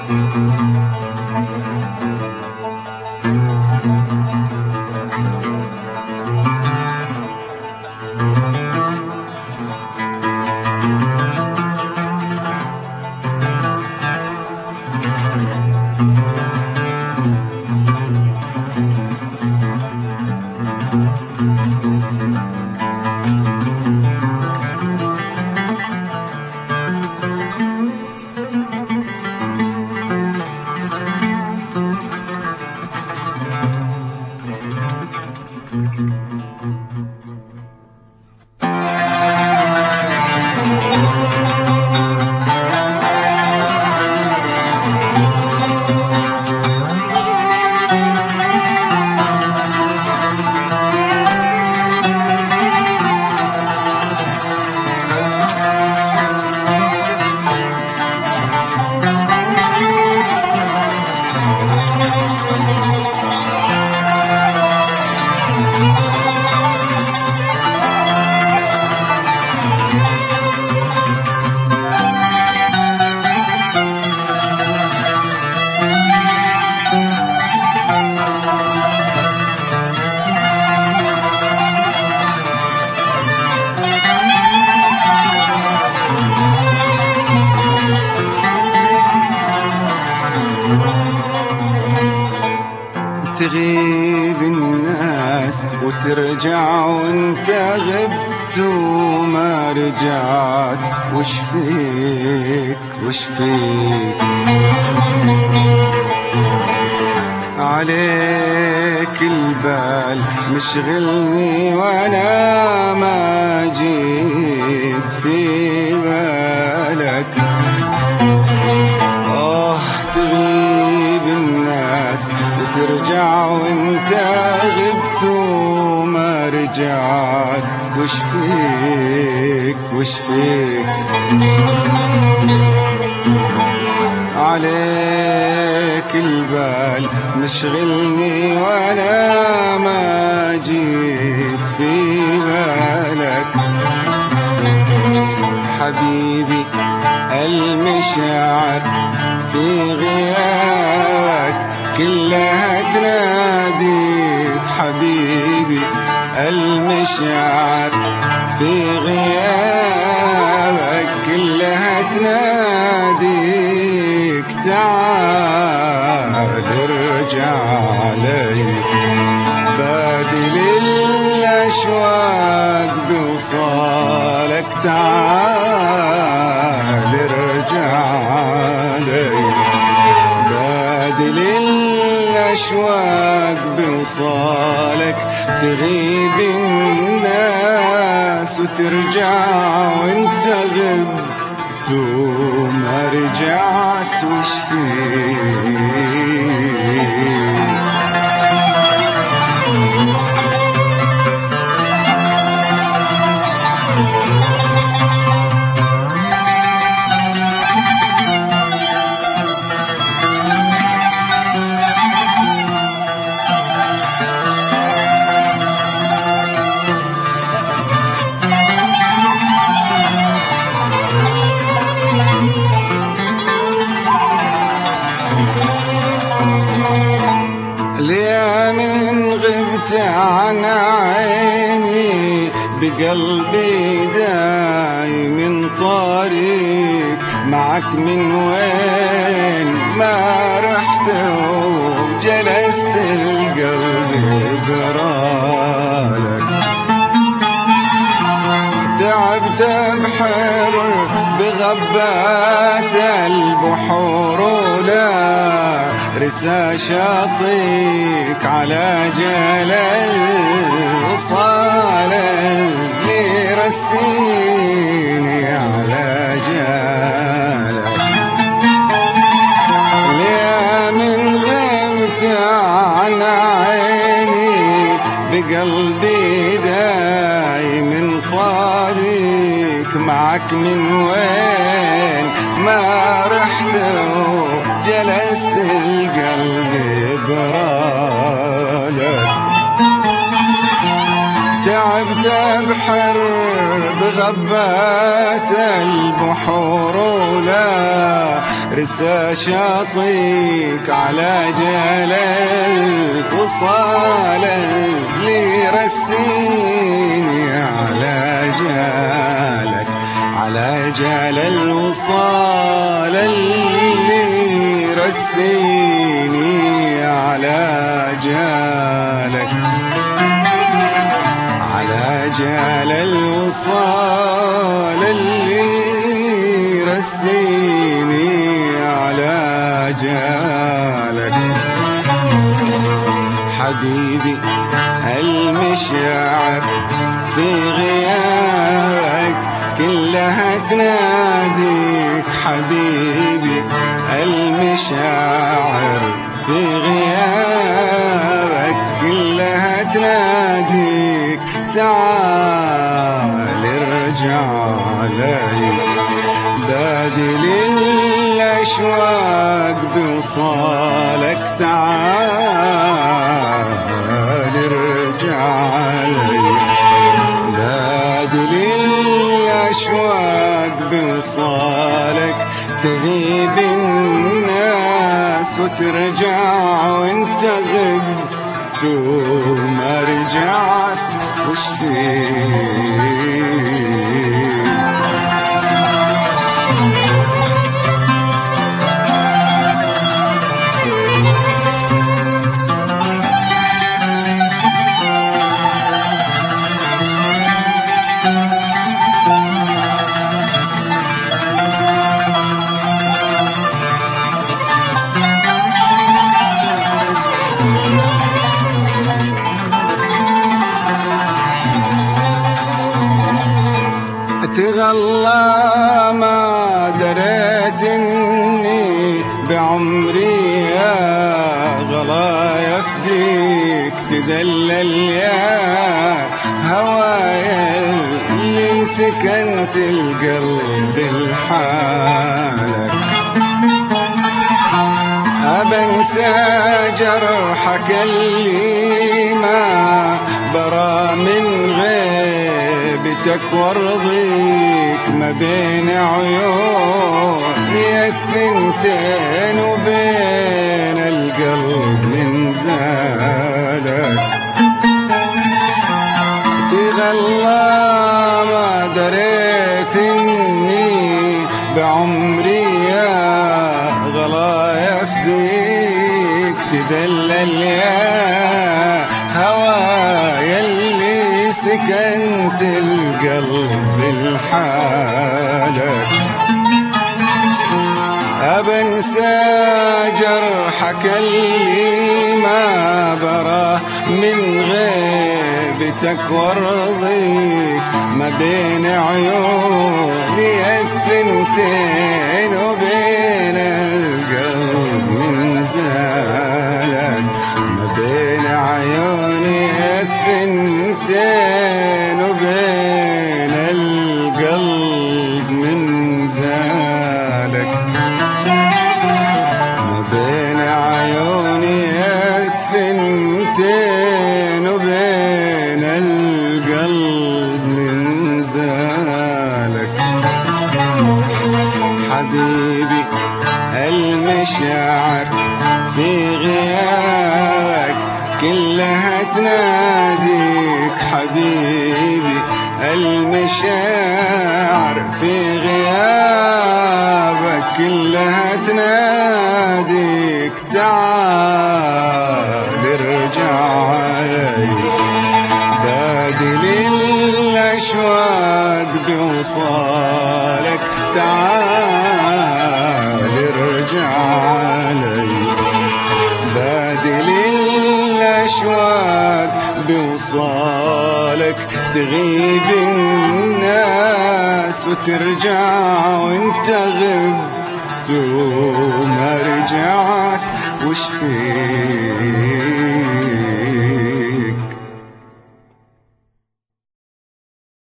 تغيب الناس وترجع وانت غبت وما رجعت، وش فيك وش فيك؟ عليك البال مشغلني وانا ما جيت في بالك. تغيب الناس وترجع وانت غبت وما رجعت، وش فيك وش فيك؟ عليك البال مشغلني وانا ما جيت في بالك. حبيبي المشاعر في غيابك كلها تناديك، حبيبي المشاعر في غيابك كلها تناديك. تعال ارجع لي بادل الأشواق بوصالك. تعال ارجع لي بادل الأشواق بوصالك. تغيب الناس وترجع وانت غبت وما رجعت، وش فيك؟ ليه من غبت عن عيني بقلبي دايم طريق معك. من وين ما رحت وجلست القلب برالك. تعبت بحر بغبات البحور ولا رسا شاطيك على جلال وصال اللي رسيني على جالك. ليه من غبت عن عيني بقلبي دايم طريق معك. من وين ما رحت وجلست القلب برالك. تعبت بحر بغبات البحور ولا رسا شاطيك على جال الوصال اللي رسيني على جالك، على جال الوصال اللي رسيني على جالك، على جال الوصال اللي رسيني على جالك. حبيبي المشاعر في غيابك كلها تناديك، حبيبي المشاعر في غيابك كلها تناديك، تعال ارجع علي بادل الأشواق بوصالك، تعال ارجع علي بادل الأشواق بوصالك، تغيب الناس وترجع وانت غبت وما رجعت، وش فيك؟ تغلى ما دريت اني بعمري يا غلا يفديك، تدلل يا هوايا اللي سكنت القلب لحالك، أبنسى جرحك اللي ما برا من غيبتك وارضيك، ما بين عيوني الثنتين وبين القلب من زادك، تغلى ما دريت اني بعمري يا غلا يفديك، تدلل يا هوايا اللي سكنت القلب لحالك، أبنسى جرحك اللي ما برا من غيبتك وارضيك، ما بين عيوني الثنتين وبين القلب من زالك، ما بين عيوني الثنتين وبين القلب من زالك، ما بين عيوني الثنتين وبين القلب من زالك. حبيبي المشاعر في غيابك كلها تناديك، حبيبي المشاعر في غيابك كلها تناديك، تعال ارجع علي بادل الأشواق بوصالك، تعال ارجع علي بادل الأشواق بوصالك، تغيب الناس وترجع وانت غبت وما رجعت، وش فيك؟